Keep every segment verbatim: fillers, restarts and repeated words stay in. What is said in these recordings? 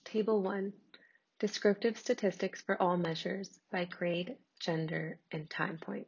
Table one, descriptive statistics for all measures by grade, gender, and time point.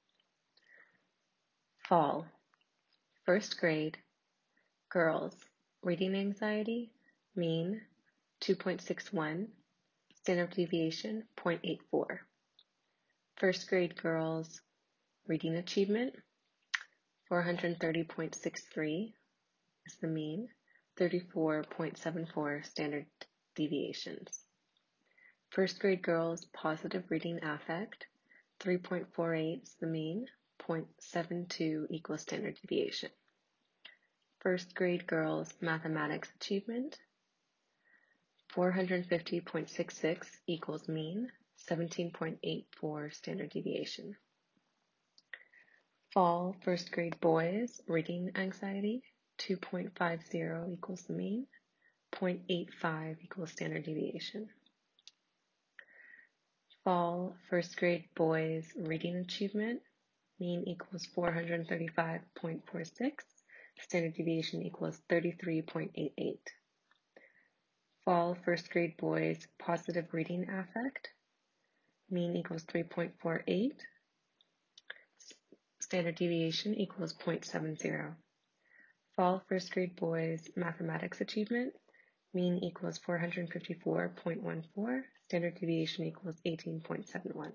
Fall, first grade, girls, reading anxiety, mean two point six one, standard deviation zero point eight four. First grade girls, reading achievement, four hundred thirty point six three is the mean, thirty-four point seven four standard deviations. First grade girls, positive reading affect, three point four eight is the mean, zero point seven two equals standard deviation. First grade girls, mathematics achievement, four hundred fifty point six six equals mean, seventeen point eight four standard deviation. Fall, first grade boys, reading anxiety, two point five zero equals the mean, zero point eight five equals standard deviation. Fall, first grade boys, reading achievement, mean equals four hundred thirty-five point four six, standard deviation equals thirty-three point eight eight. Fall, first grade boys, positive reading affect, mean equals three point four eight, standard deviation equals zero point seven zero. Fall, first grade boys, mathematics achievement, mean equals four hundred fifty-four point one four, standard deviation equals eighteen point seven one.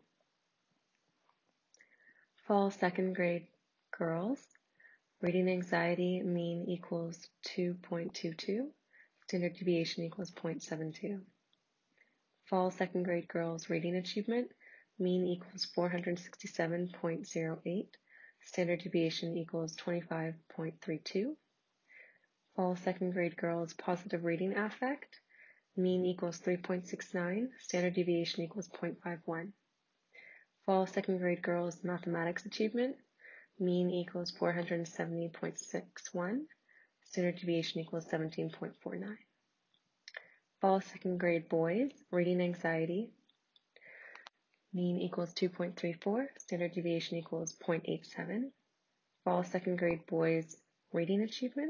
Fall, second grade girls, reading anxiety, mean equals two point two two, standard deviation equals zero point seven two. Fall, second grade girls, reading achievement, mean equals four hundred sixty-seven point zero eight, standard deviation equals twenty-five point three two. Fall, second grade girls, positive reading affect, mean equals three point six nine, standard deviation equals zero point five one. Fall, second grade girls, mathematics achievement, mean equals four hundred seventy point six one, standard deviation equals seventeen point four nine. Fall, second grade boys, reading anxiety, mean equals two point three four, standard deviation equals zero point eight seven. Fall, second grade boys, reading achievement,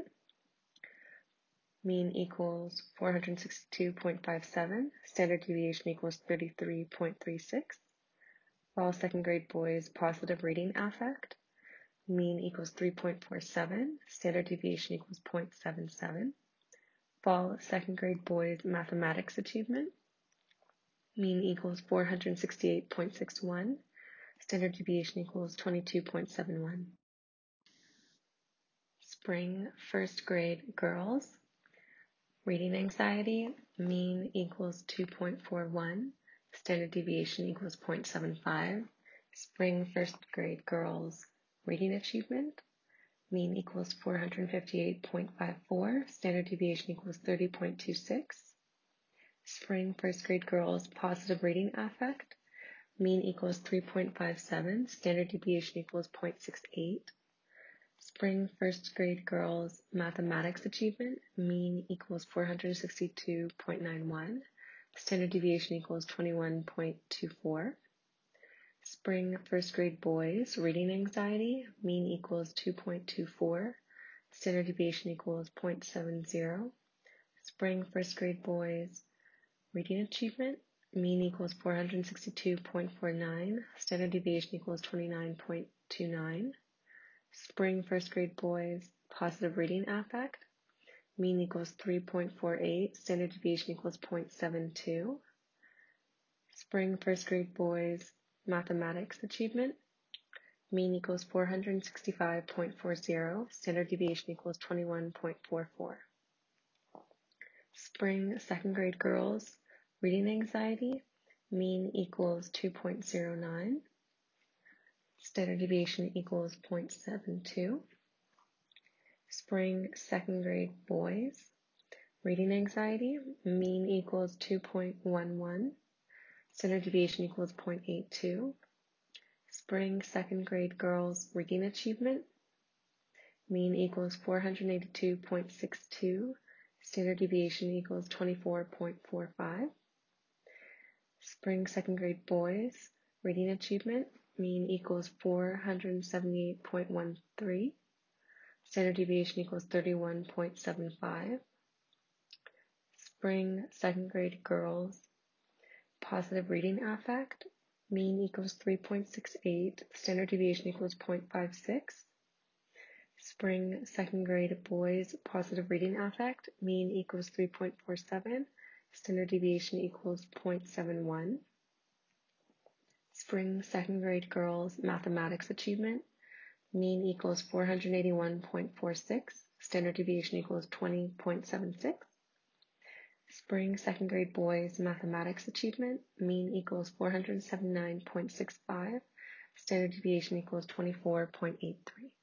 mean equals four hundred sixty-two point five seven, standard deviation equals thirty-three point three six. Fall, second grade boys, positive reading affect, mean equals three point four seven, standard deviation equals zero point seven seven. Fall, second grade boys, mathematics achievement, mean equals four hundred sixty-eight point six one, standard deviation equals twenty-two point seven one. Spring, first grade girls, reading anxiety, mean equals two point four one, standard deviation equals zero point seven five. Spring, first grade girls, reading achievement, mean equals four hundred fifty-eight point five four, standard deviation equals thirty point two six. Spring, first grade girls, positive reading affect, mean equals three point five seven, standard deviation equals zero point six eight. Spring, first grade girls, mathematics achievement, mean equals four hundred sixty-two point nine one, standard deviation equals twenty-one point two four. Spring, first grade boys, reading anxiety, mean equals two point two four, standard deviation equals zero point seven zero. Spring, first grade boys, reading achievement, mean equals four hundred sixty-two point four nine, standard deviation equals twenty-nine point two nine. Spring, first grade boys, positive reading affect, mean equals three point four eight, standard deviation equals zero point seven two. Spring, first grade boys, mathematics achievement, mean equals four hundred sixty-five point four zero, standard deviation equals twenty-one point four four. Spring, second grade girls, reading anxiety, mean equals two point zero nine, standard deviation equals zero point seven two. Spring, second grade boys, reading anxiety, mean equals two point one one, standard deviation equals zero point eight two. Spring, second grade girls, reading achievement, mean equals four hundred eighty-two point six two, standard deviation equals twenty-four point four five. Spring, second grade boys, reading achievement, mean equals four hundred seventy-eight point one three, standard deviation equals thirty-one point seven five. Spring second grade girls, positive reading affect, mean equals three point six eight, standard deviation equals zero point five six. Spring second grade boys, positive reading affect, mean equals three point four seven, standard deviation equals zero point seven one. Spring second grade girls, mathematics achievement, mean equals four hundred eighty-one point four six, standard deviation equals twenty point seven six. Spring second grade boys, mathematics achievement, mean equals four hundred seventy-nine point six five, standard deviation equals twenty-four point eight three.